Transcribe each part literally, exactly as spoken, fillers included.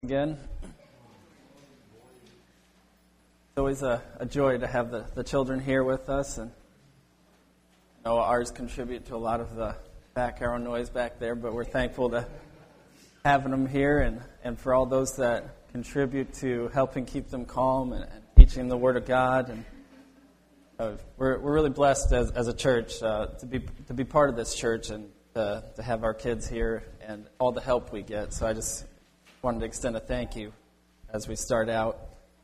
Again. It's always a, a joy to have the, the children here with us, and I know ours contribute to a lot of the background noise back there, but we're thankful to having them here and, and for all those that contribute to helping keep them calm and, and teaching the Word of God. And uh, we're we're really blessed as as a church uh, to be to be part of this church and to, to have our kids here and all the help we get. So I just wanted to extend a thank you as we start out.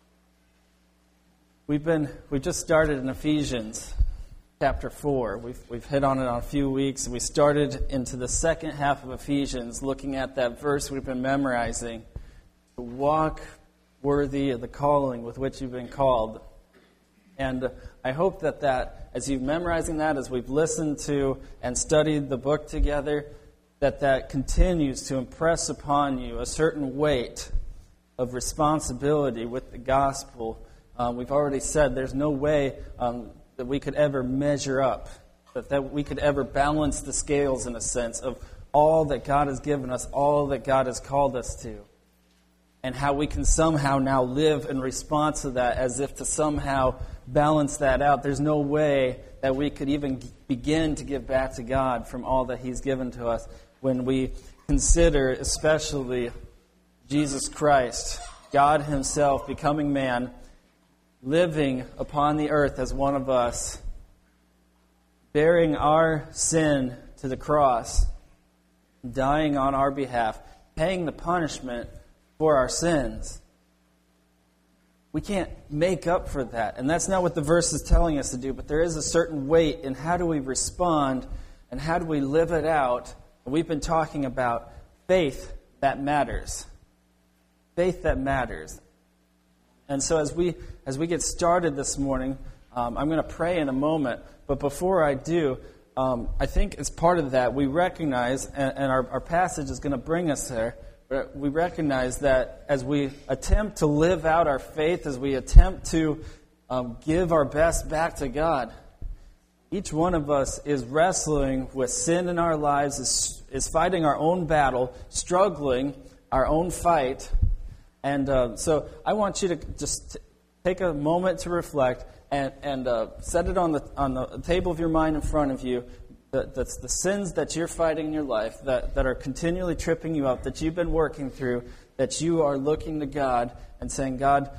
We've been we just started in Ephesians chapter four. We've we've hit on it on a few weeks. We started into the second half of Ephesians, looking at that verse we've been memorizing, to walk worthy of the calling with which you've been called. And I hope that that as you've memorizing that, as we've listened to and studied the book together, that that continues to impress upon you a certain weight of responsibility with the gospel. Um, we've already said there's no way um, that we could ever measure up, that, that we could ever balance the scales in a sense of all that God has given us, all that God has called us to, and how we can somehow now live in response to that as if to somehow balance that out. There's no way that we could even begin to give back to God from all that He's given to us when we consider especially Jesus Christ, God Himself becoming man, living upon the earth as one of us, bearing our sin to the cross, dying on our behalf, paying the punishment for our sins. We can't make up for that. And that's not what the verse is telling us to do, but there is a certain weight in how do we respond and how do we live it out. And we've been talking about faith that matters. Faith that matters. And so as we as we get started this morning, um, I'm going to pray in a moment. But before I do, um, I think as part of that, we recognize, and, and our, our passage is going to bring us there, but we recognize that as we attempt to live out our faith, as we attempt to um, give our best back to God, each one of us is wrestling with sin in our lives, is, is fighting our own battle, struggling our own fight. And uh, so I want you to just t- take a moment to reflect and, and uh, set it on the on the table of your mind in front of you. That, that's the sins that you're fighting in your life that, that are continually tripping you up, that you've been working through, that you are looking to God and saying, God,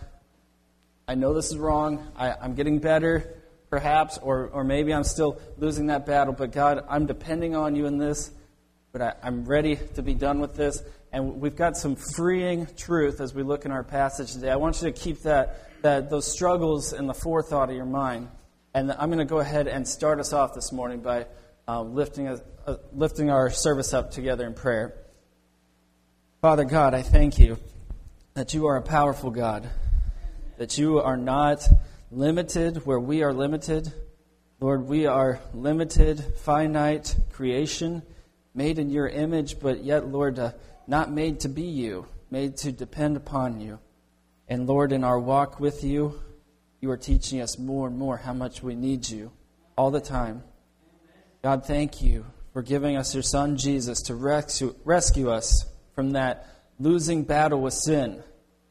I know this is wrong. I, I'm getting better, perhaps, or, or maybe I'm still losing that battle. But God, I'm depending on you in this, but I, I'm ready to be done with this. And we've got some freeing truth as we look in our passage today. I want you to keep that, that those struggles in the forethought of your mind. And I'm going to go ahead and start us off this morning by uh, lifting, a, uh, lifting our service up together in prayer. Father God, I thank you that you are a powerful God, that you are not limited where we are limited. Lord, we are limited, finite creation, made in your image, but yet, Lord, uh, not made to be you, made to depend upon you. And Lord, in our walk with you, you are teaching us more and more how much we need you all the time. God, thank you for giving us your Son, Jesus, to rescue, rescue us from that losing battle with sin.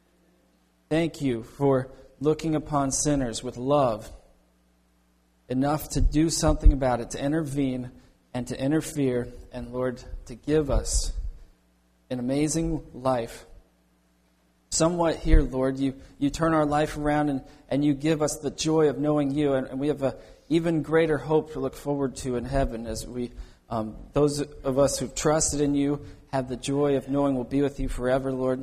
Thank you for looking upon sinners with love, enough to do something about it, to intervene and to interfere, and Lord, to give us an amazing life. Somewhat here, Lord, you, you turn our life around and, and you give us the joy of knowing you, and, and we have an even greater hope to look forward to in heaven as we, um, those of us who've trusted in you, have the joy of knowing we'll be with you forever, Lord.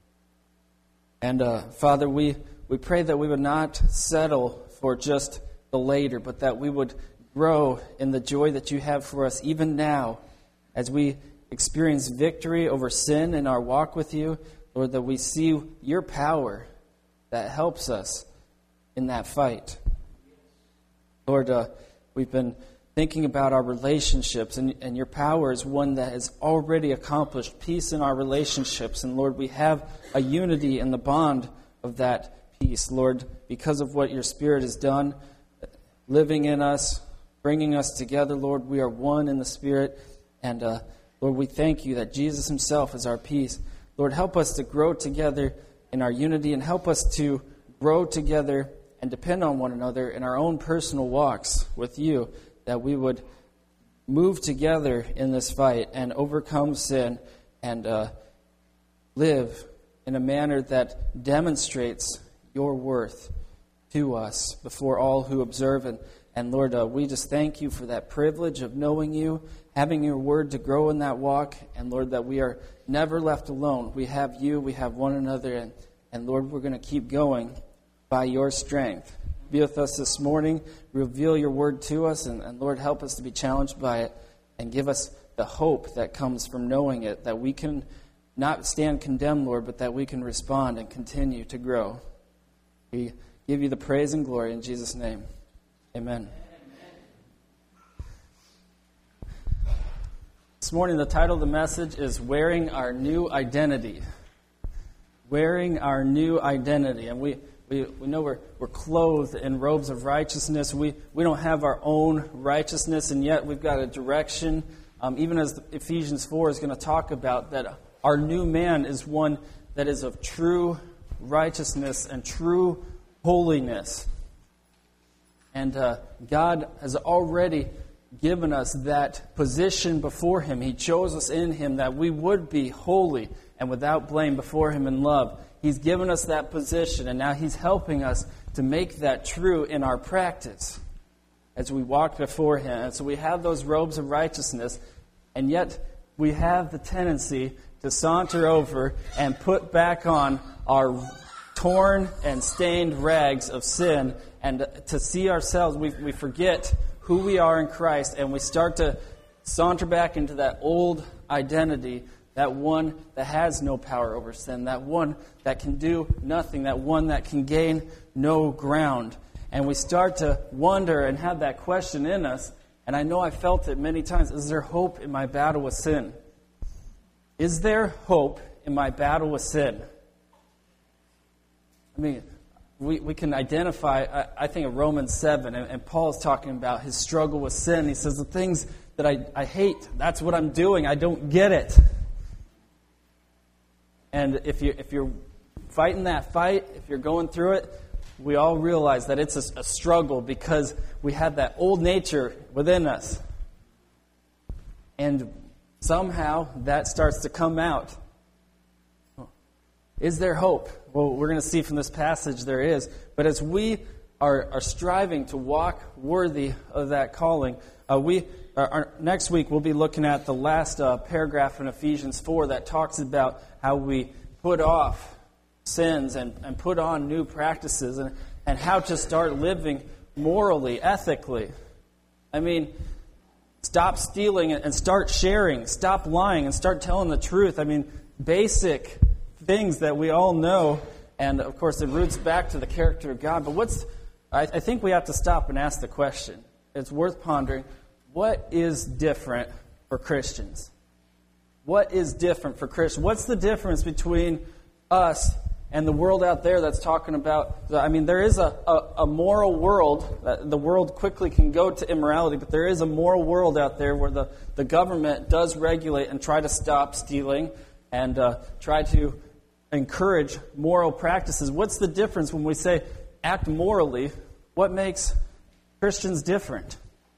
And uh, Father, we, we pray that we would not settle for just the later, but that we would grow in the joy that you have for us even now as we experience victory over sin in our walk with you, Lord, that we see your power that helps us in that fight. Lord, uh, we've been thinking about our relationships, and, and your power is one that has already accomplished peace in our relationships. And Lord, we have a unity in the bond of that peace, Lord, because of what your Spirit has done, living in us, bringing us together, Lord. We are one in the Spirit, and uh, Lord, we thank you that Jesus himself is our peace. Lord, help us to grow together in our unity and help us to grow together and depend on one another in our own personal walks with you, that we would move together in this fight and overcome sin and uh, live in a manner that demonstrates your worth to us before all who observe. And, and Lord, uh, we just thank you for that privilege of knowing you, having your word to grow in that walk. And Lord, that we are never left alone. We have you, we have one another. And, and Lord, we're going to keep going by your strength. Be with us this morning. Reveal your word to us. And, and Lord, help us to be challenged by it. And give us the hope that comes from knowing it, that we can not stand condemned, Lord, but that we can respond and continue to grow. We give you the praise and glory in Jesus' name. Amen. This morning, the title of the message is Wearing Our New Identity. Wearing Our New Identity. And we, we, we know we're, we're clothed in robes of righteousness. We, we don't have our own righteousness, and yet we've got a direction, um, even as Ephesians four is going to talk about, that our new man is one that is of true righteousness and true holiness. And uh, God has already given us that position before Him. He chose us in Him that we would be holy and without blame before Him in love. He's given us that position, and now He's helping us to make that true in our practice as we walk before Him. And so we have those robes of righteousness, and yet we have the tendency to saunter over and put back on our torn and stained rags of sin, and to see ourselves, we, we forget who we are in Christ, and we start to saunter back into that old identity, that one that has no power over sin, that one that can do nothing, that one that can gain no ground. And we start to wonder and have that question in us, and I know I felt it many times, is there hope in my battle with sin? Is there hope in my battle with sin? I mean, we, we can identify, I, I think, of Romans seven, and, and Paul is talking about his struggle with sin. He says, the things that I, I hate, that's what I'm doing. I don't get it. And if, you, if you're fighting that fight, if you're going through it, we all realize that it's a, a struggle because we have that old nature within us. And somehow that starts to come out. Is there hope? Well, we're going to see from this passage there is. But as we are, are striving to walk worthy of that calling, uh, we our, our, next week we'll be looking at the last uh, paragraph in Ephesians four that talks about how we put off sins and, and put on new practices, and, and how to start living morally, ethically. I mean, stop stealing and start sharing. Stop lying and start telling the truth. I mean, basic things that we all know, and of course it roots back to the character of God. But what's, I, I think we have to stop and ask the question. It's worth pondering. What is different for Christians? What is different for Christians? What's the difference between us and the world out there that's talking about, I mean, there is a, a, a moral world. The world quickly can go to immorality, but there is a moral world out there where the, the government does regulate and try to stop stealing and uh, try to encourage moral practices. What's the difference when we say act morally? What makes Christians different?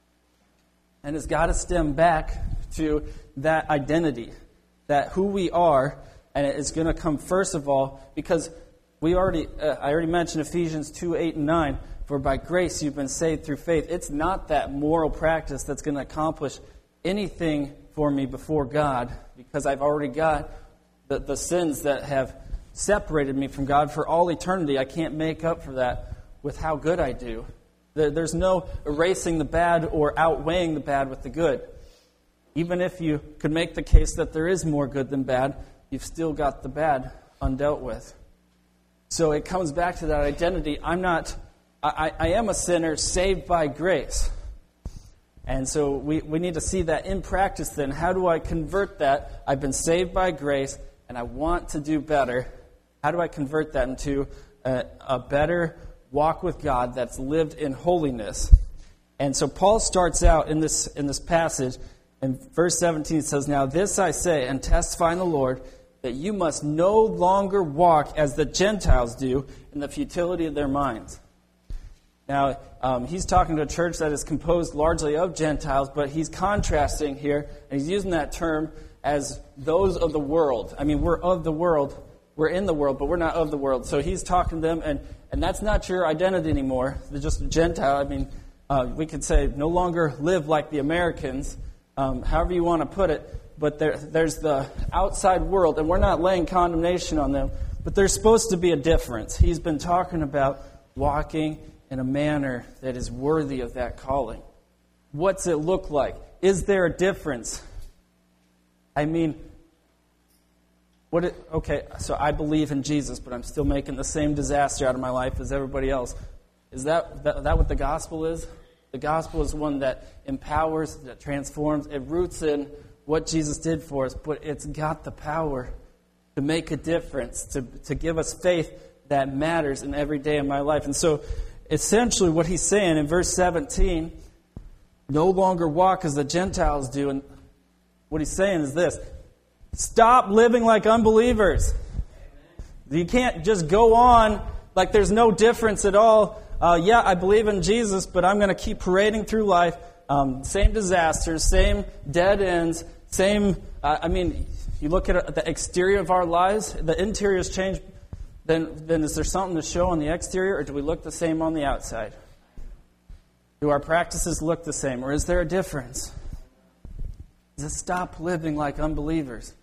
And it's got to stem back to that identity, that who we are. And it's going to come first of all because we already, uh, I already mentioned Ephesians two, eight, and nine. For by grace you've been saved through faith. It's not that moral practice that's going to accomplish anything for me before God, because I've already got the, the sins that have separated me from God for all eternity. I can't make up for that with how good I do. There, there's no erasing the bad or outweighing the bad with the good. Even if you could make the case that there is more good than bad, you've still got the bad undealt with. So it comes back to that identity. I'm not, I, I am a sinner saved by grace. And so we, we need to see that in practice then. How do I convert that? I've been saved by grace and I want to do better. How do I convert that into a, a better walk with God that's lived in holiness? And so Paul starts out in this in this passage. In verse seventeen it says, "Now this I say and testify in the Lord, that you must no longer walk as the Gentiles do in the futility of their minds. Now, um, he's talking to a church that is composed largely of Gentiles, but he's contrasting here, and he's using that term as those of the world. I mean, we're of the world, we're in the world, but we're not of the world. So he's talking to them, and, and that's not your identity anymore. They're just a Gentile. I mean, uh, we could say no longer live like the Americans, um, however you want to put it, but there, there's the outside world, and we're not laying condemnation on them, but there's supposed to be a difference. He's been talking about walking in a manner that is worthy of that calling. What's it look like? Is there a difference? I mean, what? It, okay, so I believe in Jesus, but I'm still making the same disaster out of my life as everybody else. Is that, that, that what the gospel is? The gospel is one that empowers, that transforms. It roots in what Jesus did for us, but it's got the power to make a difference, to, to give us faith that matters in every day of my life. And so, essentially what he's saying in verse seventeen, no longer walk as the Gentiles do. And what he's saying is this: stop living like unbelievers. You can't just go on like there's no difference at all. Uh, yeah, I believe in Jesus, but I'm going to keep parading through life. Um, same disasters, same dead ends, same... Uh, I mean, you look at the exterior of our lives, the interior has changed. Then, then is there something to show on the exterior, or do we look the same on the outside? Do our practices look the same, or is there a difference? Does it stop living like unbelievers?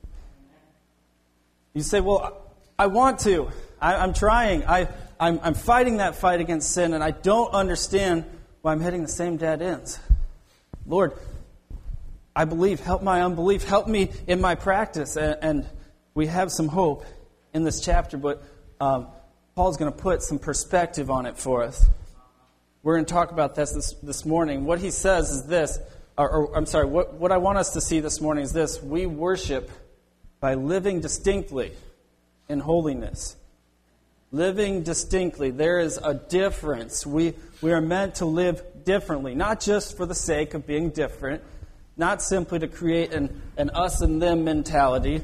You say, well, I want to. I, I'm trying. I, I'm, I'm fighting that fight against sin, and I don't understand why I'm hitting the same dead ends. Lord, I believe. Help my unbelief. Help me in my practice. And, and we have some hope in this chapter, but Um, Paul's going to put some perspective on it for us. We're going to talk about this this, this morning. What he says is this, or, or I'm sorry, what, what I want us to see this morning is this: we worship by living distinctly in holiness. Living distinctly. There is a difference. We, we are meant to live differently, not just for the sake of being different, not simply to create an, an us and them mentality.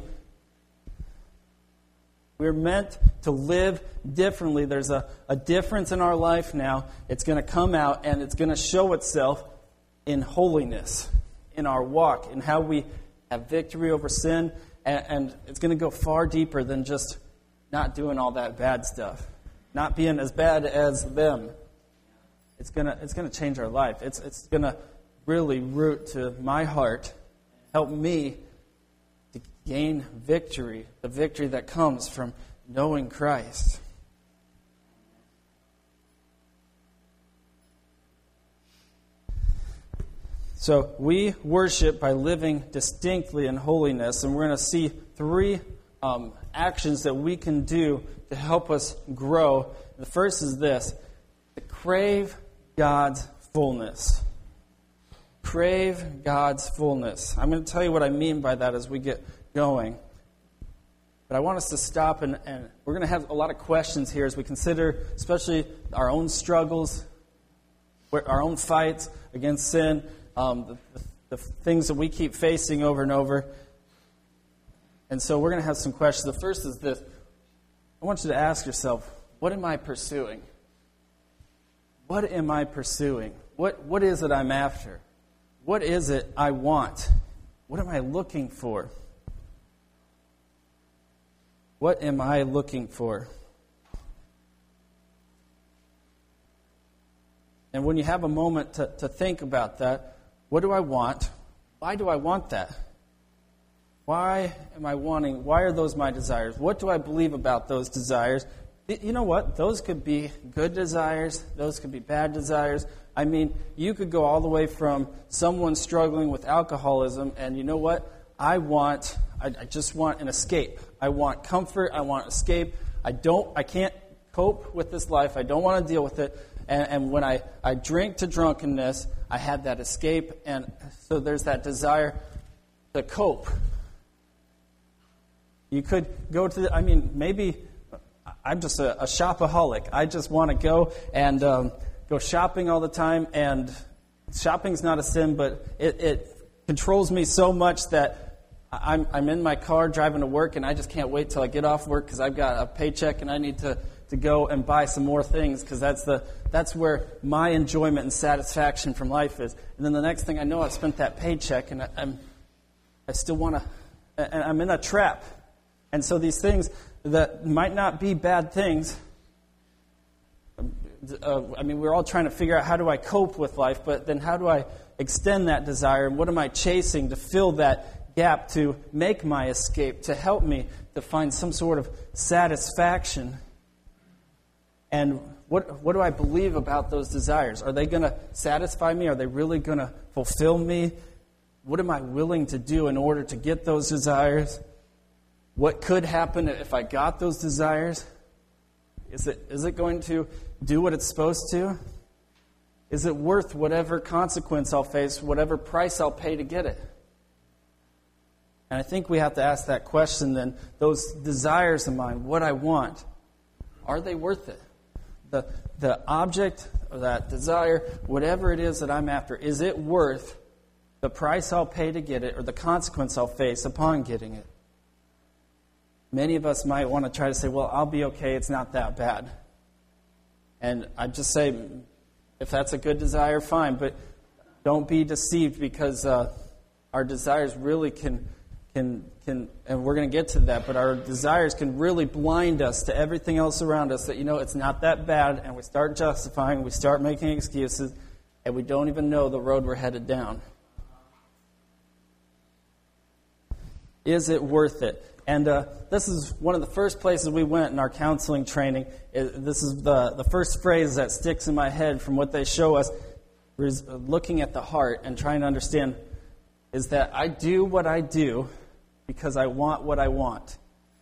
We're meant to live differently. There's a, a difference in our life now. It's going to come out, and it's going to show itself in holiness, in our walk, in how we have victory over sin. And, and it's going to go far deeper than just not doing all that bad stuff, not being as bad as them. It's going to it's going to change our life. It's it's going to really root to my heart, help me to gain victory, the victory that comes from knowing Christ. So we worship by living distinctly in holiness, and we're going to see three um, actions that we can do to help us grow. The first is this: to crave God's fullness. Crave God's fullness. I'm going to tell you what I mean by that as we get going. But I want us to stop, and, and we're going to have a lot of questions here as we consider, especially our own struggles, our own fights against sin, um, the, the, the things that we keep facing over and over. And so we're going to have some questions. The first is this: I want you to ask yourself, what am I pursuing? What am I pursuing? What What is it I'm after? What is it I want? What am I looking for? What am I looking for? And when you have a moment to, to think about that, what do I want? Why do I want that? Why am I wanting, why are those my desires? What do I believe about those desires? You know what? Those could be good desires. Those could be bad desires. I mean, you could go all the way from someone struggling with alcoholism, and you know what? I want, I, I just want an escape. I want comfort. I want escape. I don't, I can't cope with this life. I don't want to deal with it. And, and when I, I drink to drunkenness, I have that escape. And so there's that desire to cope. You could go to the, I mean, maybe I'm just a, a shopaholic. I just want to go and um, go shopping all the time. And shopping's not a sin, but it, it controls me so much that I'm, I'm in my car driving to work, and I just can't wait till I get off work because I've got a paycheck and I need to, to go and buy some more things because that's the that's where my enjoyment and satisfaction from life is. And then the next thing I know, I've spent that paycheck, and I, I'm I still want to, and I'm in a trap. And so these things that might not be bad things. Uh, I mean, we're all trying to figure out how do I cope with life, but then how do I extend that desire, and what am I chasing to fill that gap, to make my escape, to help me to find some sort of satisfaction? And what what do I believe about those desires? Are they going to satisfy me? Are they really going to fulfill me? What am I willing to do in order to get those desires? What could happen if I got those desires? Is it is it going to do what it's supposed to? Is it worth whatever consequence I'll face, whatever price I'll pay to get it? And I think we have to ask that question then. Those desires of mine, what I want, are they worth it? The, the object of that desire, whatever it is that I'm after, is it worth the price I'll pay to get it or the consequence I'll face upon getting it? Many of us might want to try to say, well, I'll be okay, it's not that bad. And I'd just say, if that's a good desire, fine, but don't be deceived, because uh, our desires really can, can, can, and we're going to get to that, but our desires can really blind us to everything else around us that, you know, it's not that bad, and we start justifying, we start making excuses, and we don't even know the road we're headed down. Is it worth it? And uh, this is one of the first places we went in our counseling training. It, this is the, the first phrase that sticks in my head from what they show us, is looking at the heart and trying to understand, is that I do what I do because I want what I want.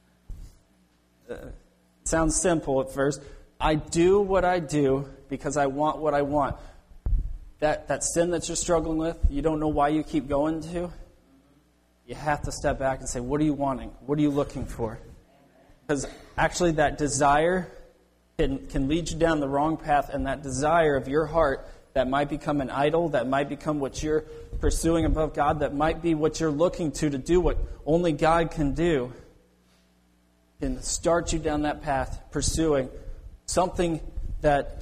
Uh, sounds simple at first. I do what I do because I want what I want. That, that sin that you're struggling with, you don't know why you keep going to, you have to step back and say, what are you wanting? What are you looking for? Because actually that desire can, can lead you down the wrong path, and that desire of your heart that might become an idol, that might become what you're pursuing above God, that might be what you're looking to to do what only God can do, can start you down that path pursuing something that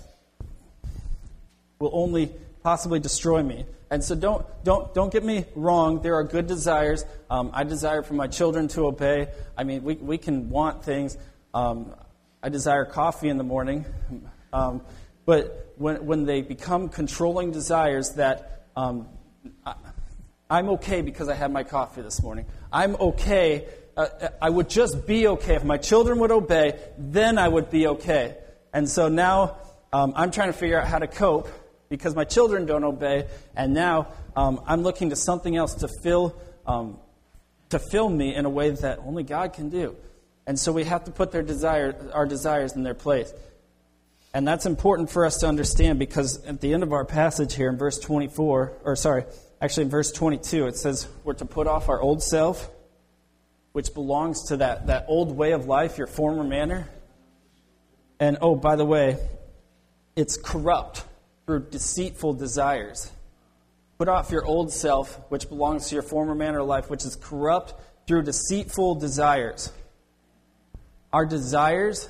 will only possibly destroy me. And so don't don't don't get me wrong. There are good desires. Um, I desire for my children to obey. I mean, we we can want things. Um, I desire coffee in the morning, um, but when when they become controlling desires, that um, I, I'm okay because I had my coffee this morning. I'm okay. Uh, I would just be okay if my children would obey. Then I would be okay. And so now um, I'm trying to figure out how to cope, because my children don't obey, and now um, I'm looking to something else to fill um, to fill me in a way that only God can do. And so we have to put their desire, our desires in their place. And that's important for us to understand, because at the end of our passage here in verse twenty-four, or sorry, actually in verse twenty-two, it says we're to put off our old self, which belongs to that, that old way of life, your former manner. And oh, by the way, it's corrupt through deceitful desires. Put off your old self, which belongs to your former manner of life, which is corrupt through deceitful desires. Our desires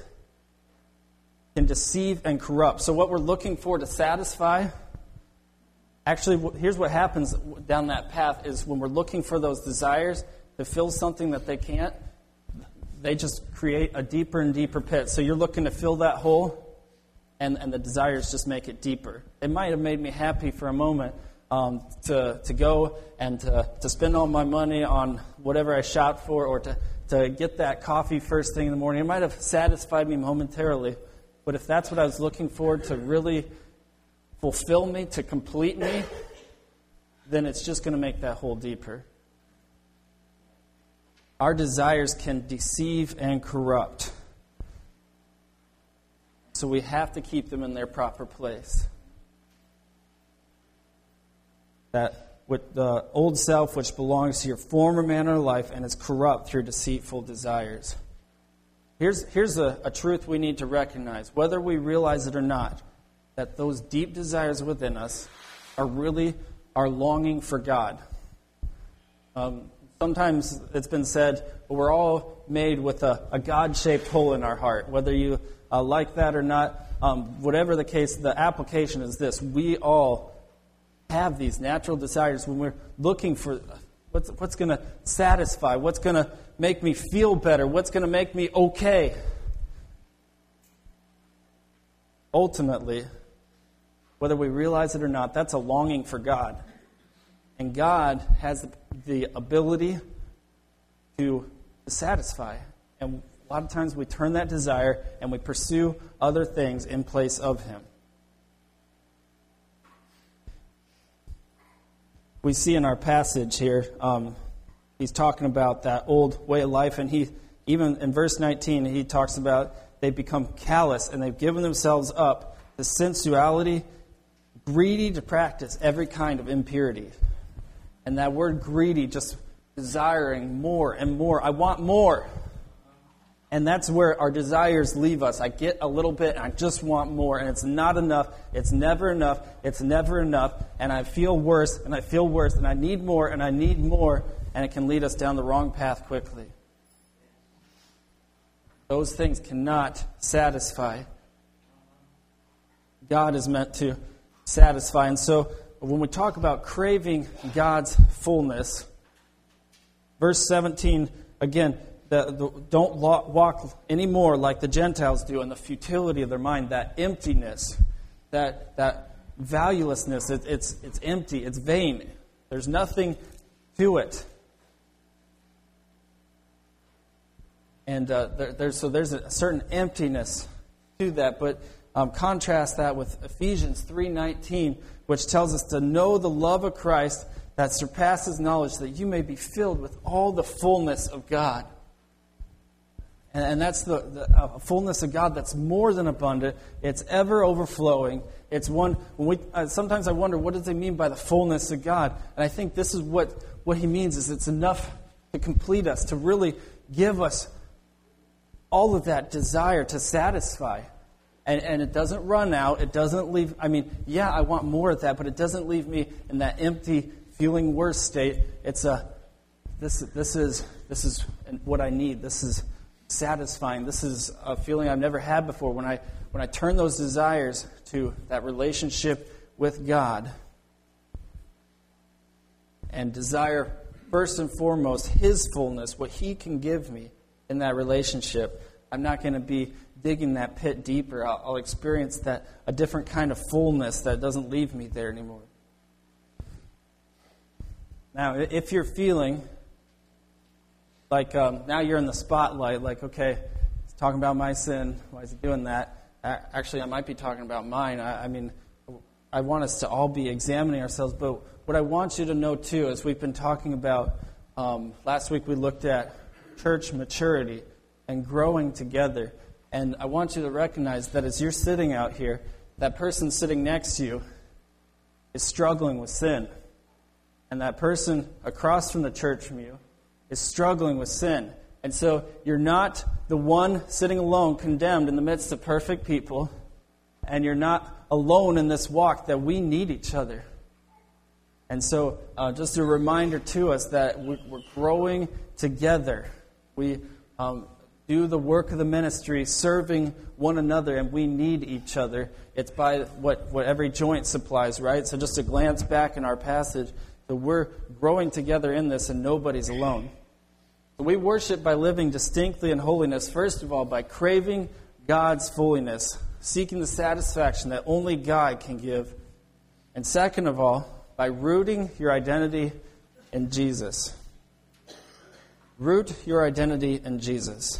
can deceive and corrupt. So what we're looking for to satisfy, actually, here's what happens down that path, is when we're looking for those desires to fill something that they can't, they just create a deeper and deeper pit. So you're looking to fill that hole, And, and the desires just make it deeper. It might have made me happy for a moment um, to to go and to, to spend all my money on whatever I shopped for, or to, to get that coffee first thing in the morning. It might have satisfied me momentarily. But if that's what I was looking for to really fulfill me, to complete me, then it's just going to make that hole deeper. Our desires can deceive and corrupt. So we have to keep them in their proper place. That with the old self, which belongs to your former manner of life and is corrupt through deceitful desires. Here's, here's a, a truth we need to recognize, whether we realize it or not, that those deep desires within us are really our longing for God. Um, sometimes it's been said, well, we're all made with a, a God-shaped hole in our heart. Whether you uh, like that or not, um, whatever the case, the application is this. We all have these natural desires when we're looking for what's, what's going to satisfy, what's going to make me feel better, what's going to make me okay. Ultimately, whether we realize it or not, that's a longing for God. And God has the ability to satisfy. And a lot of times we turn that desire and we pursue other things in place of Him. We see in our passage here, um, he's talking about that old way of life. And he, even in verse nineteen, he talks about they've become callous and they've given themselves up to sensuality, greedy to practice every kind of impurity. And that word greedy, just desiring more and more. I want more. And that's where our desires leave us. I get a little bit and I just want more. And it's not enough. It's never enough. It's never enough. And I feel worse and I feel worse. And I need more and I need more. And it can lead us down the wrong path quickly. Those things cannot satisfy. God is meant to satisfy. And so when we talk about craving God's fullness, verse seventeen, again, the, the, don't walk anymore like the Gentiles do in the futility of their mind, that emptiness, that that valuelessness. It, it's, it's empty, it's vain. There's nothing to it. And uh, there, there's, so there's a certain emptiness to that, but Um, contrast that with Ephesians three nineteen, which tells us to know the love of Christ that surpasses knowledge, that you may be filled with all the fullness of God. And, and that's the, the uh, fullness of God that's more than abundant. It's ever overflowing. It's one. When we uh, sometimes I wonder, what does he mean by the fullness of God? And I think this is what what he means is it's enough to complete us, to really give us all of that desire to satisfy. And, and it doesn't run out. It doesn't leave. I mean, yeah, I want more of that, but it doesn't leave me in that empty, feeling worse state. It's a this. This is this is what I need. This is satisfying. This is a feeling I've never had before. When I when I turn those desires to that relationship with God, and desire first and foremost His fullness, what He can give me in that relationship, I'm not going to be digging that pit deeper. I'll, I'll experience that a different kind of fullness that doesn't leave me there anymore. Now, if you're feeling like um, now you're in the spotlight, like, okay, he's talking about my sin. Why is he doing that? Actually, I might be talking about mine. I, I mean, I want us to all be examining ourselves. But what I want you to know, too, is we've been talking about, um, last week we looked at church maturity and growing together. And I want you to recognize that as you're sitting out here, that person sitting next to you is struggling with sin. And that person across from the church from you is struggling with sin. And so you're not the one sitting alone condemned in the midst of perfect people. And you're not alone in this walk, that we need each other. And so uh, just a reminder to us that we're growing together. We um, do the work of the ministry, serving one another, and we need each other. It's by what, what every joint supplies, right? So just a glance back in our passage, that we're growing together in this and nobody's alone. So we worship by living distinctly in holiness, first of all, by craving God's fullness, seeking the satisfaction that only God can give. And second of all, by rooting your identity in Jesus. Root your identity in Jesus.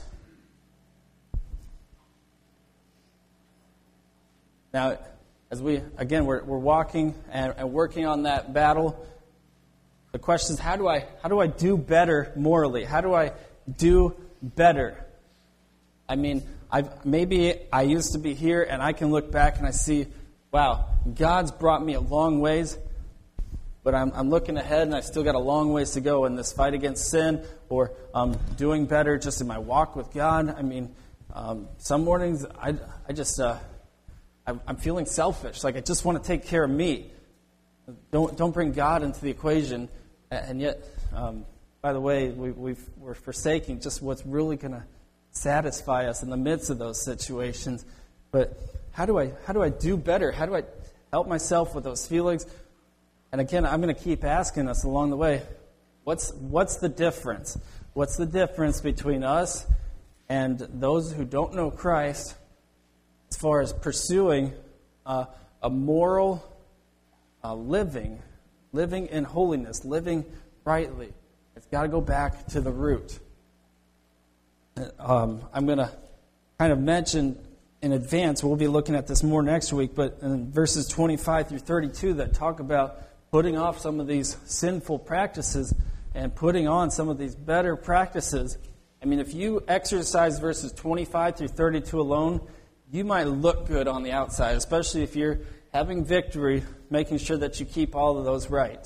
Now, as we, again, we're, we're walking and, and working on that battle, the question is, how do I how do I do better morally? How do I do better? I mean, I've, maybe I used to be here and I can look back and I see, wow, God's brought me a long ways, but I'm, I'm looking ahead and I've still got a long ways to go in this fight against sin, or um, doing better just in my walk with God. I mean, um, some mornings I, I just... Uh, I'm feeling selfish, like I just want to take care of me. Don't don't bring God into the equation, and yet um, by the way, we, we've, we're forsaking just what's really going to satisfy us in the midst of those situations. But how do I how do I do better? How do I help myself with those feelings? And again, I'm going to keep asking us along the way, what's what's the difference? What's the difference between us and those who don't know Christ as far as pursuing uh, a moral uh, living, living in holiness, living rightly? It's got to go back to the root. Um, I'm going to kind of mention in advance, we'll be looking at this more next week, but in verses twenty-five through thirty-two that talk about putting off some of these sinful practices and putting on some of these better practices. I mean, if you exercise verses twenty-five through thirty-two alone, you might look good on the outside, especially if you're having victory, making sure that you keep all of those right.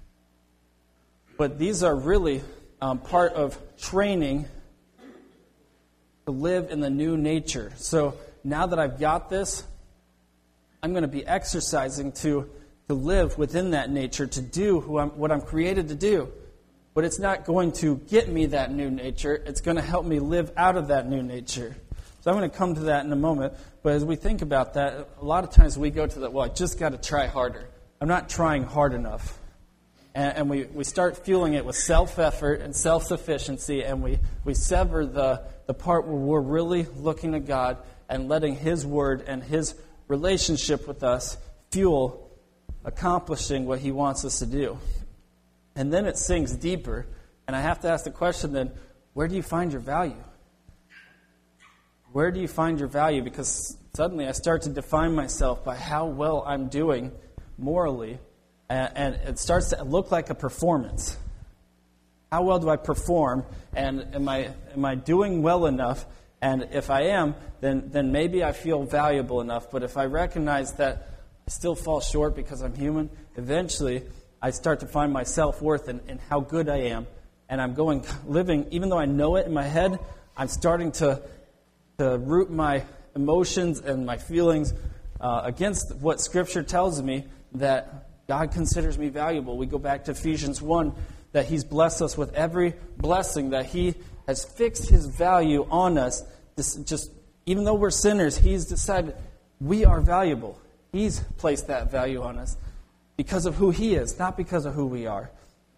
But these are really um, part of training to live in the new nature. So now that I've got this, I'm going to be exercising to, to live within that nature, to do who I'm, what I'm created to do. But it's not going to get me that new nature. It's going to help me live out of that new nature. So I'm going to come to that in a moment. But as we think about that, a lot of times we go to the, well, I just got to try harder. I'm not trying hard enough. And, and we, we start fueling it with self-effort and self-sufficiency, and we, we sever the, the part where we're really looking to God and letting His Word and His relationship with us fuel accomplishing what He wants us to do. And then it sinks deeper, and I have to ask the question then, where do you find your value? Where do you find your value? Because suddenly I start to define myself by how well I'm doing morally, and, and it starts to look like a performance. How well do I perform, and am I am I doing well enough? And if I am, then then maybe I feel valuable enough. But if I recognize that I still fall short because I'm human, eventually I start to find my self-worth in, in how good I am. And I'm going, living, even though I know it in my head, I'm starting to, to root my emotions and my feelings uh, against what Scripture tells me that God considers me valuable. We go back to Ephesians one, that He's blessed us with every blessing, that He has fixed His value on us. This just, even though we're sinners, He's decided we are valuable. He's placed that value on us because of who He is, not because of who we are.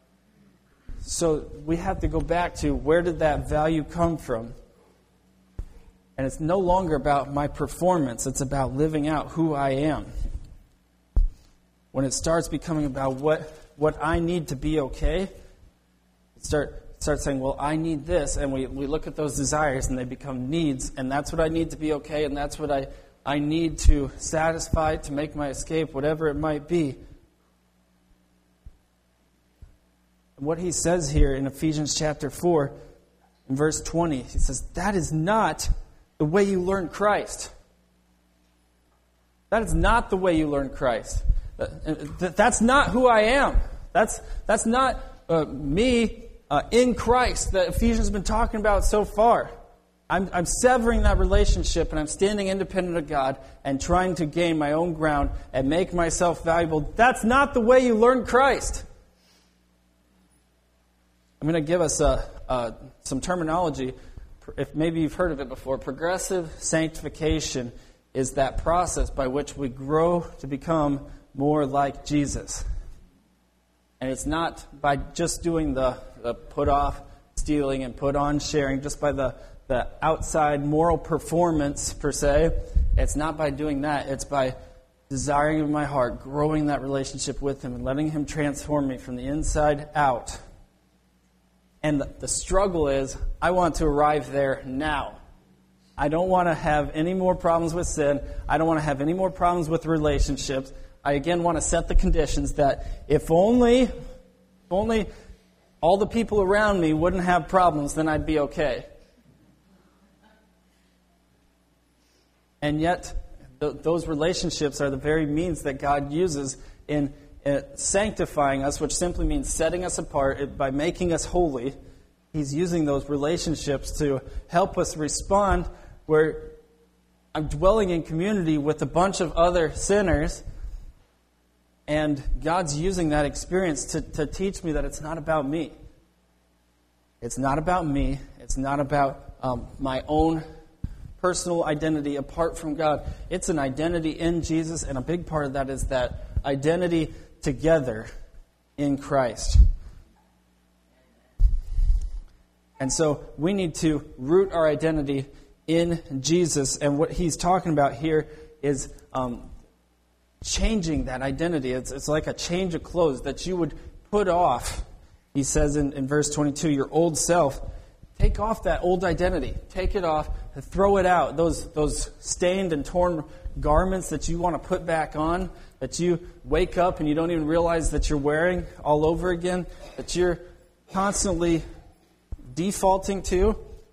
So we have to go back to, where did that value come from? And it's no longer about my performance. It's about living out who I am. When it starts becoming about what, what I need to be okay, start start saying, well, I need this. And we, we look at those desires and they become needs. And that's what I need to be okay. And that's what I, I need to satisfy, to make my escape, whatever it might be. What he says here in Ephesians chapter four, in verse twenty, he says, that is not the way you learn Christ. That is not the way you learn Christ. That's not who I am. That's that's not uh, me uh, in Christ that Ephesians has been talking about so far. I'm, I'm severing that relationship, and I'm standing independent of God and trying to gain my own ground and make myself valuable. That's not the way you learn Christ. I'm going to give us a, a, some terminology. If maybe you've heard of it before. Progressive sanctification is that process by which we grow to become more like Jesus. And it's not by just doing the, the put off stealing and put on sharing, just by the, the outside moral performance per se. It's not by doing that. It's by desiring in my heart, growing that relationship with Him and letting Him transform me from the inside out. And the struggle is, I want to arrive there now. I don't want to have any more problems with sin. I don't want to have any more problems with relationships. I again want to set the conditions that if only, if only all the people around me wouldn't have problems, then I'd be okay. And yet, th- those relationships are the very means that God uses in Uh, sanctifying us, which simply means setting us apart by making us holy. He's using those relationships to help us respond where I'm dwelling in community with a bunch of other sinners, and God's using that experience to, to teach me that it's not about me. It's not about me. It's not about um, my own personal identity apart from God. It's an identity in Jesus, and a big part of that is that identity together in Christ. And so we need to root our identity in Jesus, and what he's talking about here is um, changing that identity. It's, it's like a change of clothes that you would put off. He says in, in verse twenty-two, your old self, take off that old identity. Take it off, throw it out. Those, those stained and torn garments that you want to put back on, that you wake up and you don't even realize that you're wearing all over again, that you're constantly defaulting to.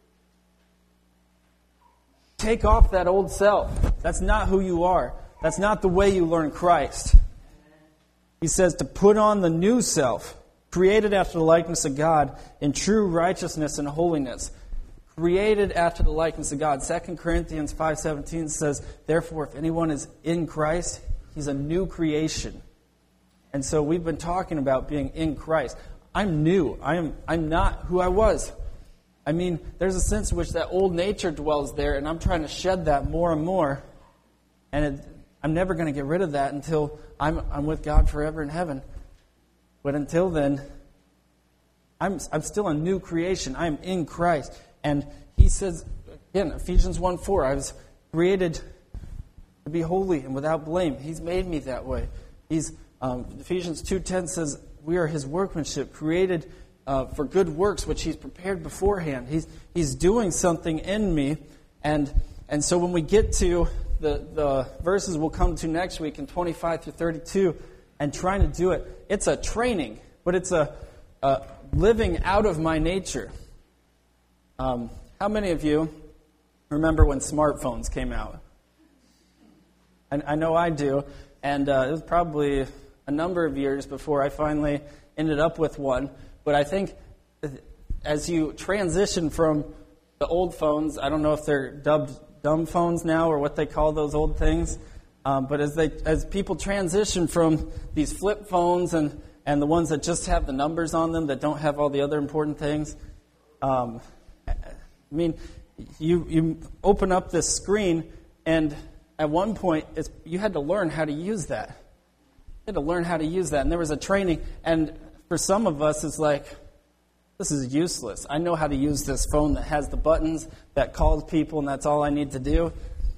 Take off that old self. That's not who you are. That's not the way you learn Christ. He says to put on the new self, created after the likeness of God in true righteousness and holiness. Created after the likeness of God. Second Corinthians five seventeen says, therefore, if anyone is in Christ, he's a new creation. And so we've been talking about being in Christ. I'm new. I am, I'm not who I was. I mean, there's a sense in which that old nature dwells there, and I'm trying to shed that more and more. And it, I'm never going to get rid of that until I'm, I'm with God forever in heaven. But until then, I'm, I'm still a new creation. I am in Christ. And he says, again, Ephesians one four, I was created to be holy and without blame. He's made me that way. He's um, Ephesians two ten says, we are his workmanship, created uh, for good works, which he's prepared beforehand. He's he's doing something in me. And and so when we get to the, the verses we'll come to next week in twenty-five through thirty-two, and trying to do it, it's a training, but it's a, a living out of my nature. Um, how many of you remember when smartphones came out? And I know I do, and uh, it was probably a number of years before I finally ended up with one. But I think as you transition from the old phones, I don't know if they're dubbed dumb phones now or what they call those old things, um, but as they as people transition from these flip phones and, and the ones that just have the numbers on them that don't have all the other important things, um, I mean, you you open up this screen, and at one point it's, you had to learn how to use that. You had to learn how to use that, and there was a training. And for some of us, it's like, this is useless. I know how to use this phone that has the buttons that calls people, and that's all I need to do.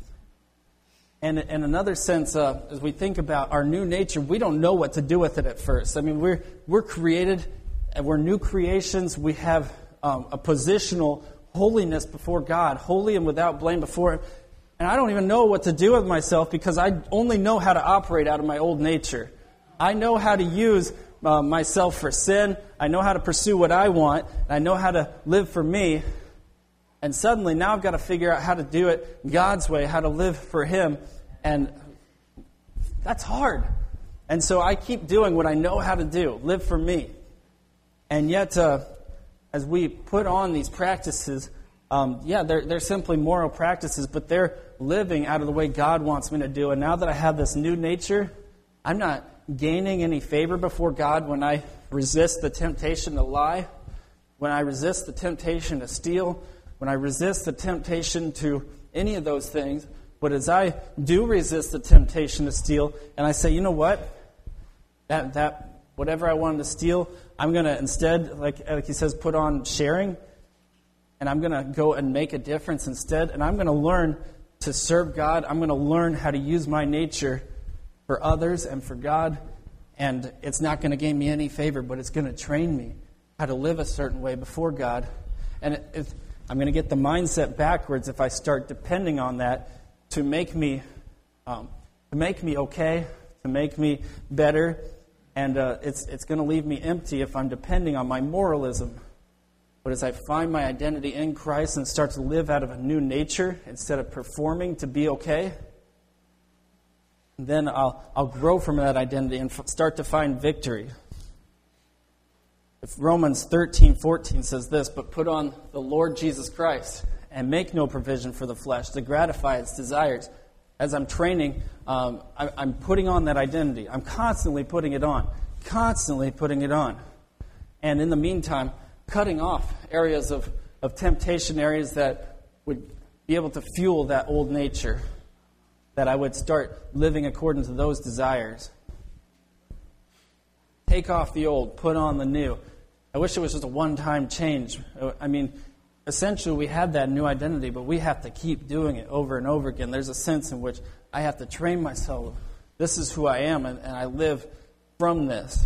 And in another sense, uh, as we think about our new nature, we don't know what to do with it at first. I mean, we're we're created, and we're new creations. We have um, a positional holiness before God, holy and without blame before Him. And I don't even know what to do with myself because I only know how to operate out of my old nature. I know how to use uh, myself for sin. I know how to pursue what I want. And I know how to live for me. And suddenly now I've got to figure out how to do it God's way, how to live for Him. And that's hard. And so I keep doing what I know how to do, live for me. And yet, uh, as we put on these practices, um, yeah, they're, they're simply moral practices, but they're living out of the way God wants me to do. And now that I have this new nature, I'm not gaining any favor before God when I resist the temptation to lie, when I resist the temptation to steal, when I resist the temptation to any of those things. But as I do resist the temptation to steal, and I say, you know what, that that whatever I wanted to steal, I'm going to instead, like, like he says, put on sharing, and I'm going to go and make a difference instead, and I'm going to learn to serve God. I'm going to learn how to use my nature for others and for God, and it's not going to gain me any favor, but it's going to train me how to live a certain way before God. And it, it, I'm going to get the mindset backwards if I start depending on that to make me, um, to make me okay, to make me better, and uh, it's it's going to leave me empty if I'm depending on my moralism. But as I find my identity in Christ and start to live out of a new nature instead of performing to be okay, then I'll I'll grow from that identity and f- start to find victory. If Romans thirteen fourteen says this, but put on the Lord Jesus Christ and make no provision for the flesh to gratify its desires. As I'm training, um, I, I'm putting on that identity. I'm constantly putting it on, constantly putting it on. And in the meantime, cutting off areas of, of temptation, areas that would be able to fuel that old nature, that I would start living according to those desires. Take off the old, put on the new. I wish it was just a one-time change. I mean, essentially we have that new identity, but we have to keep doing it over and over again. There's a sense in which I have to train myself. This is who I am, and, and I live from this.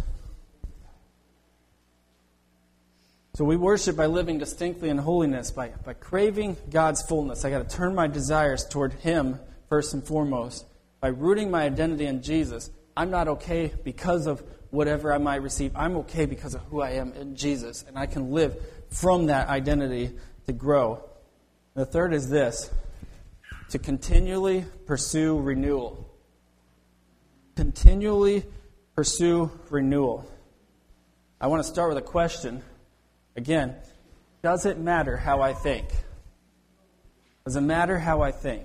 So we worship by living distinctly in holiness, by, by craving God's fullness. I got to turn my desires toward Him first and foremost. By rooting my identity in Jesus, I'm not okay because of whatever I might receive. I'm okay because of who I am in Jesus, and I can live from that identity to grow. And the third is this: to continually pursue renewal. Continually pursue renewal. I want to start with a question. Again, does it matter how I think? Does it matter how I think?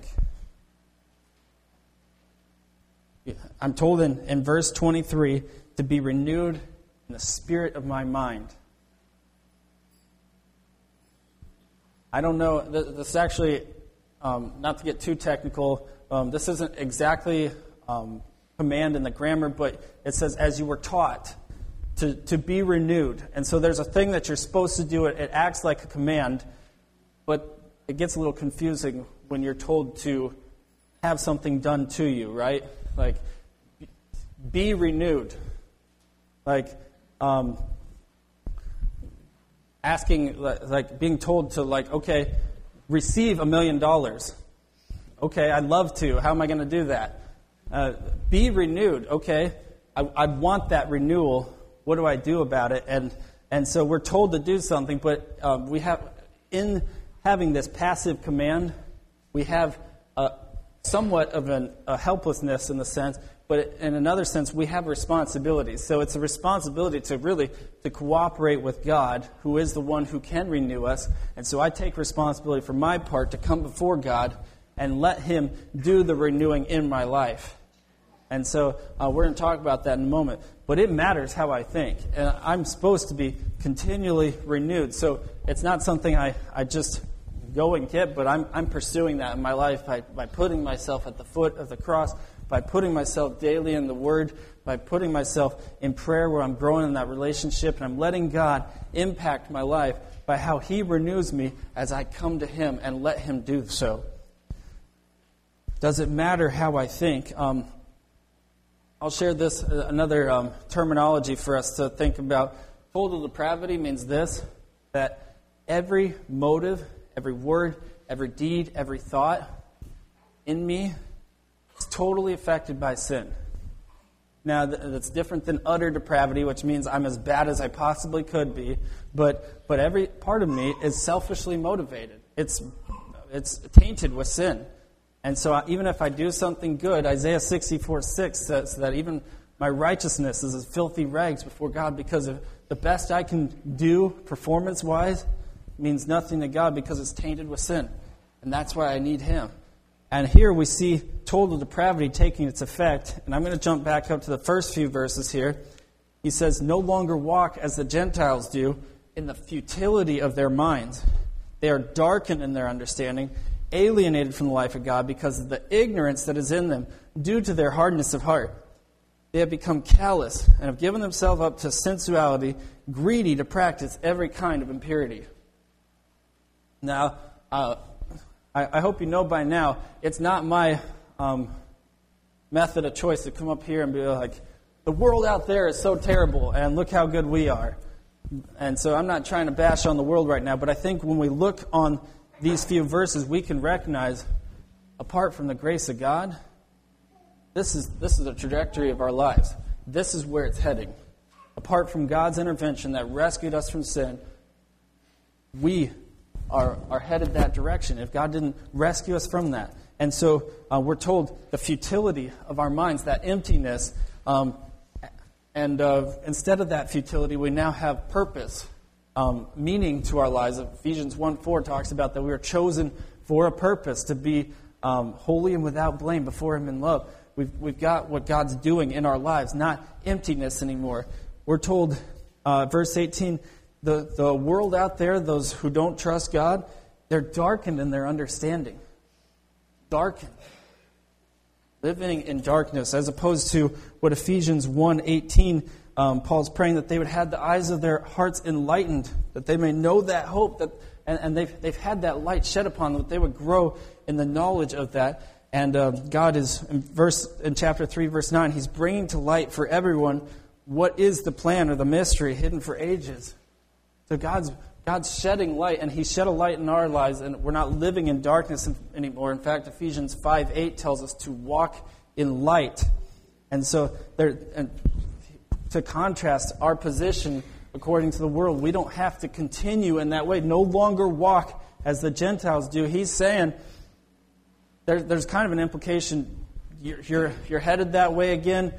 I'm told in, in verse twenty-three to be renewed in the spirit of my mind. I don't know, this is actually, um, not to get too technical, um, this isn't exactly um, command in the grammar, but it says, as you were taught. To, to be renewed. And so there's a thing that you're supposed to do. It, it acts like a command, but it gets a little confusing when you're told to have something done to you, right? Like, be renewed. Like, um, asking, like, being told to, like, okay, receive a million dollars. Okay, I'd love to. How am I going to do that? Uh, be renewed. Okay, I, I'd want that renewal. What do I do about it? And and so we're told to do something, but um, we have, in having this passive command, we have a, somewhat of an, a helplessness in the sense, but in another sense, we have responsibilities. So it's a responsibility to really to cooperate with God, who is the one who can renew us. And so I take responsibility for my part to come before God and let Him do the renewing in my life. And so uh, we're going to talk about that in a moment. But it matters how I think. And I'm supposed to be continually renewed. So it's not something I, I just go and get, but I'm, I'm pursuing that in my life by, by putting myself at the foot of the cross, by putting myself daily in the Word, by putting myself in prayer where I'm growing in that relationship, and I'm letting God impact my life by how He renews me as I come to Him and let Him do so. Does it matter how I think? Um, I'll share this, uh, another um, terminology for us to think about. Total depravity means this, that every motive, every word, every deed, every thought in me is totally affected by sin. Now, th- that's different than utter depravity, which means I'm as bad as I possibly could be, but but every part of me is selfishly motivated. It's it's tainted with sin. And so even if I do something good, Isaiah sixty-four six says that even my righteousness is as filthy rags before God, because of the best I can do performance-wise means nothing to God because it's tainted with sin. And that's why I need Him. And here we see total depravity taking its effect. And I'm going to jump back up to the first few verses here. He says, no longer walk as the Gentiles do in the futility of their minds. They are darkened in their understanding, alienated from the life of God because of the ignorance that is in them due to their hardness of heart. They have become callous and have given themselves up to sensuality, greedy to practice every kind of impurity. Now, uh, I, I hope you know by now, it's not my um, method of choice to come up here and be like, the world out there is so terrible and look how good we are. And so I'm not trying to bash on the world right now, but I think when we look on these few verses, we can recognize, apart from the grace of God, this is this is the trajectory of our lives. This is where it's heading. Apart from God's intervention that rescued us from sin, we are, are headed that direction if God didn't rescue us from that. And so uh, we're told the futility of our minds, that emptiness, um, and uh, instead of that futility, we now have purpose. Um, meaning to our lives. Ephesians one four talks about that we are chosen for a purpose, to be um, holy and without blame before Him in love. We've, we've got what God's doing in our lives, not emptiness anymore. We're told, uh, verse eighteen, the, the world out there, those who don't trust God, they're darkened in their understanding. Darkened. Living in darkness, as opposed to what Ephesians one eighteen, um, Paul's praying that they would have the eyes of their hearts enlightened, that they may know that hope, that and, and they've, they've had that light shed upon them, that they would grow in the knowledge of that. And uh, God is, in, verse, in chapter three, verse nine, He's bringing to light for everyone what is the plan or the mystery hidden for ages. So God's God's shedding light, and He shed a light in our lives, and we're not living in darkness anymore. In fact, Ephesians five eight tells us to walk in light. And so, there, and to contrast our position according to the world, we don't have to continue in that way, no longer walk as the Gentiles do. He's saying, there, there's kind of an implication, you're, you're, you're headed that way again.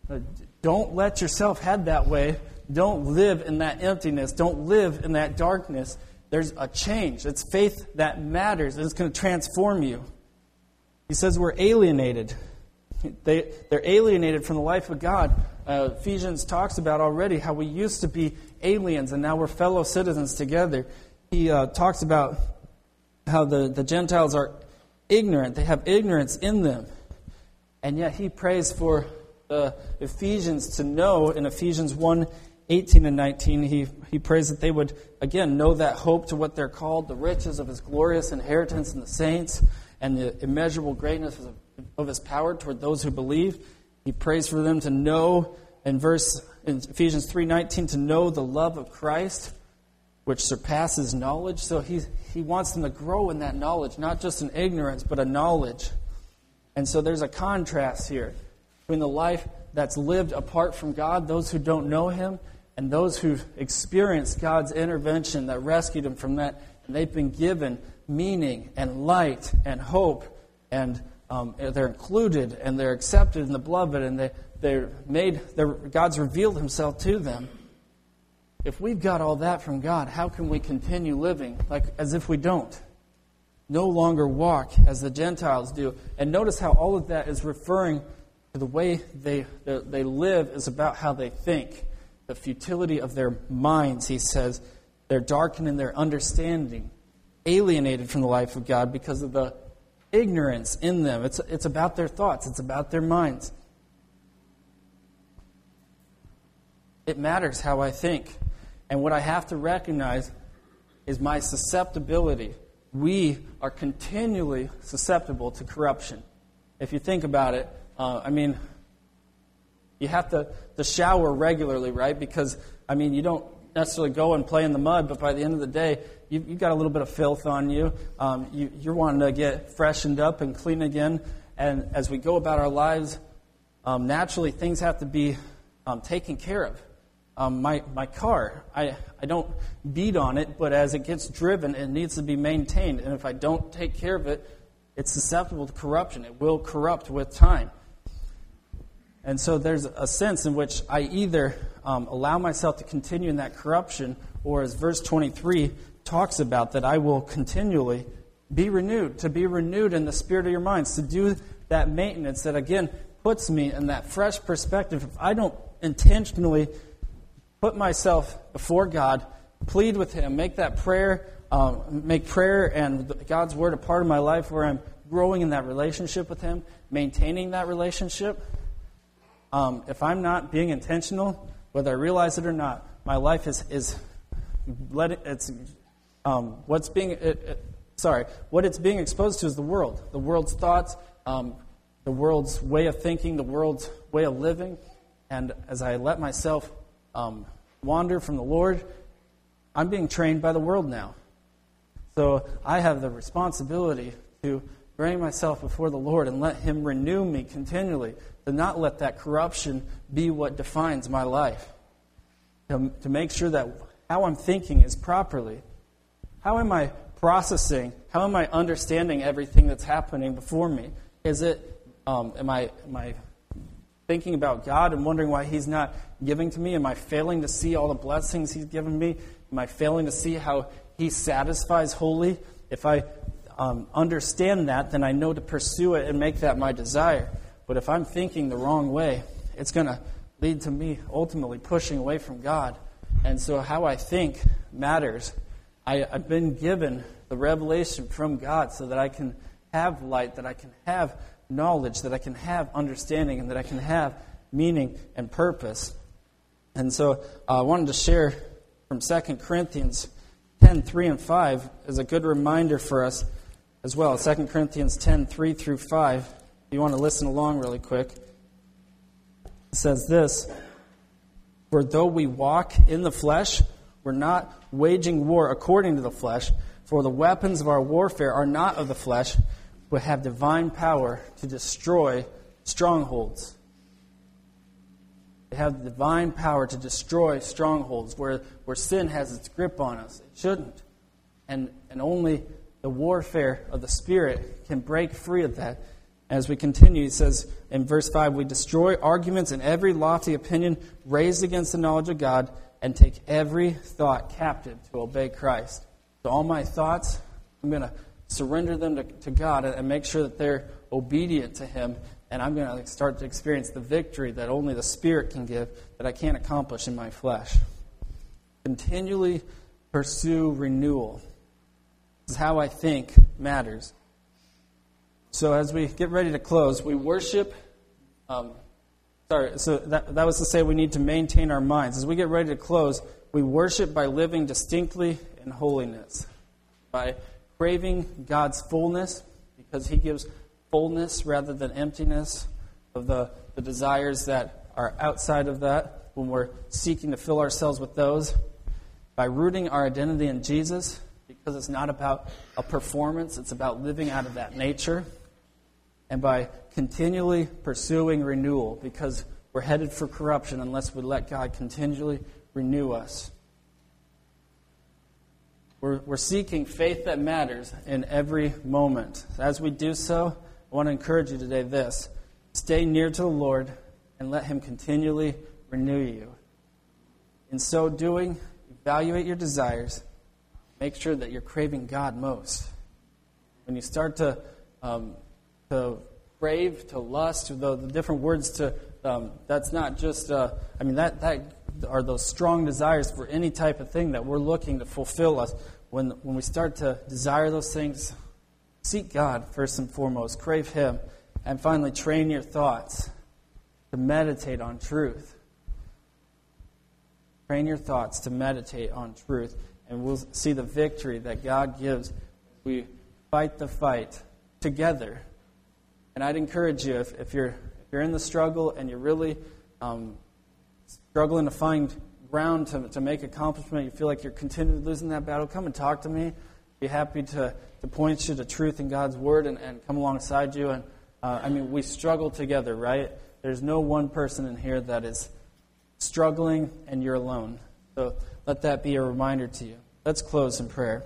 Don't let yourself head that way. Don't live in that emptiness. Don't live in that darkness. There's a change. It's faith that matters. It's going to transform you. He says we're alienated. They, they're alienated from the life of God. Uh, Ephesians talks about already how we used to be aliens and now we're fellow citizens together. He uh, talks about how the, the Gentiles are ignorant. They have ignorance in them. And yet he prays for the Ephesians to know in Ephesians one eighteen and nineteen, he, he prays that they would, again, know that hope to what they're called, the riches of His glorious inheritance in the saints, and the immeasurable greatness of, of His power toward those who believe. He prays for them to know, in verse in Ephesians three nineteen, to know the love of Christ, which surpasses knowledge. So he, he wants them to grow in that knowledge, not just in ignorance, but a knowledge. And so there's a contrast here between the life that's lived apart from God, those who don't know Him, and those who've experienced God's intervention that rescued them from that. And they've been given meaning and light and hope, and um, they're included and they're accepted in the beloved, and they, they're made, they're, God's revealed Himself to them. If we've got all that from God, how can we continue living like as if we don't? No longer walk as the Gentiles do. And notice how all of that is referring to the way they, they live is about how they think. The futility of their minds, he says. They're darkened in their understanding, alienated from the life of God because of the ignorance in them. It's, it's about their thoughts. It's about their minds. It matters how I think. And what I have to recognize is my susceptibility. We are continually susceptible to corruption. If you think about it, uh, I mean, you have to, to shower regularly, right? Because, I mean, you don't necessarily go and play in the mud, but by the end of the day, you, you've got a little bit of filth on you. Um, you. You're wanting to get freshened up and clean again. And as we go about our lives, um, naturally things have to be um, taken care of. Um, my, my car, I, I don't beat on it, but as it gets driven, it needs to be maintained. And if I don't take care of it, it's susceptible to corruption. It will corrupt with time. And so there's a sense in which I either um, allow myself to continue in that corruption, or as verse twenty-three talks about, that I will continually be renewed, to be renewed in the spirit of your minds, to do that maintenance that, again, puts me in that fresh perspective. If I don't intentionally put myself before God, plead with Him, make that prayer, um, make prayer and God's Word a part of my life where I'm growing in that relationship with Him, maintaining that relationship. Um, if I'm not being intentional, whether I realize it or not, my life is is let it, it's um, what's being it, it, sorry what it's being exposed to is the world, the world's thoughts, um, the world's way of thinking, the world's way of living, and as I let myself um, wander from the Lord, I'm being trained by the world now. So I have the responsibility to bring myself before the Lord and let Him renew me continually, to not let that corruption be what defines my life. To, to make sure that how I'm thinking is properly. How am I processing? How am I understanding everything that's happening before me? Is it, um, am I, am I thinking about God and wondering why He's not giving to me? Am I failing to see all the blessings He's given me? Am I failing to see how He satisfies wholly? If I um, understand that, then I know to pursue it and make that my desire. But if I'm thinking the wrong way, it's going to lead to me ultimately pushing away from God And so how I think matters. I, I've been given the revelation from God so that I can have light, that I can have knowledge, that I can have understanding, and that I can have meaning and purpose. And so uh, I wanted to share from Second Corinthians ten, three and five as a good reminder for us as well. Second Corinthians ten, three through five. If you want to listen along really quick. It says this, "For though we walk in the flesh, we're not waging war according to the flesh, for the weapons of our warfare are not of the flesh, but have divine power to destroy strongholds." They have divine power to destroy strongholds where, where sin has its grip on us. It shouldn't. And, and only the warfare of the Spirit can break free of that. As we continue, he says in verse five, "We destroy arguments and every lofty opinion raised against the knowledge of God, and take every thought captive to obey Christ." So all my thoughts, I'm going to surrender them to, to God and make sure that they're obedient to Him. And I'm going to start to experience the victory that only the Spirit can give, that I can't accomplish in my flesh. Continually pursue renewal. This is how I think matters. So as we get ready to close, we worship. Um, sorry, so that, that was to say we need to maintain our minds. As we get ready to close, we worship by living distinctly in holiness, by craving God's fullness, because He gives fullness rather than emptiness of the, the desires that are outside of that when we're seeking to fill ourselves with those. By rooting our identity in Jesus, because it's not about a performance, it's about living out of that nature. And by continually pursuing renewal, because we're headed for corruption unless we let God continually renew us. We're, we're seeking faith that matters in every moment. As we do so, I want to encourage you today this. Stay near to the Lord and let Him continually renew you. In so doing, evaluate your desires. Make sure that you're craving God most. When you start to um, to crave, to lust, the, the different words to, um, that's not just, uh, I mean, that, that are those strong desires for any type of thing that we're looking to fulfill us. When, when we start to desire those things, seek God first and foremost. Crave Him. And finally, train your thoughts to meditate on truth. Train your thoughts to meditate on truth. And we'll see the victory that God gives. We fight the fight together. And I'd encourage you, if, if, you're, if you're in the struggle and you're really um, struggling to find ground to, to make accomplishment, you feel like you're continually losing that battle, come and talk to me. Be happy to, to point you to truth in God's Word and, and come alongside you. And uh, I mean, we struggle together, right? There's no one person in here that is struggling and you're alone. So let that be a reminder to you. Let's close in prayer.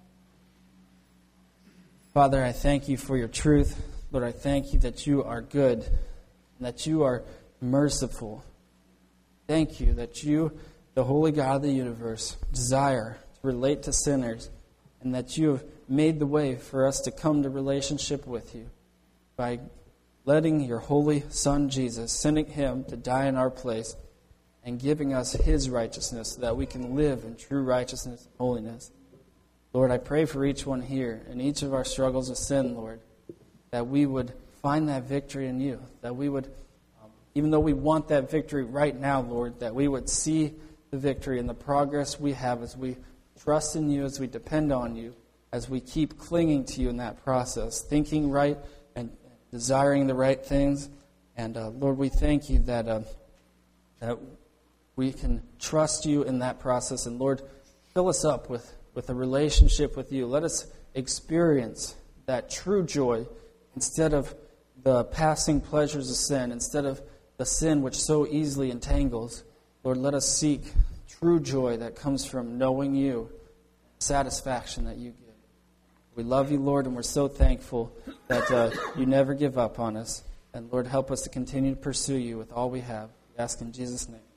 Father, I thank you for your truth. Lord, I thank you that you are good and that you are merciful. Thank you that you, the holy God of the universe, desire to relate to sinners, and that you have made the way for us to come to relationship with you by letting your holy Son, Jesus, sending Him to die in our place and giving us His righteousness so that we can live in true righteousness and holiness. Lord, I pray for each one here in each of our struggles of sin, Lord, that we would find that victory in you, that we would, um, even though we want that victory right now, Lord, that we would see the victory and the progress we have as we trust in you, as we depend on you, as we keep clinging to you in that process, thinking right and desiring the right things. And uh, Lord, we thank you that uh, that we can trust you in that process. And Lord, fill us up with, with a relationship with you. Let us experience that true joy instead of the passing pleasures of sin, instead of the sin which so easily entangles. Lord, let us seek true joy that comes from knowing you, satisfaction that you give. We love you, Lord, and we're so thankful that uh, you never give up on us. And Lord, help us to continue to pursue you with all we have. We ask in Jesus' name.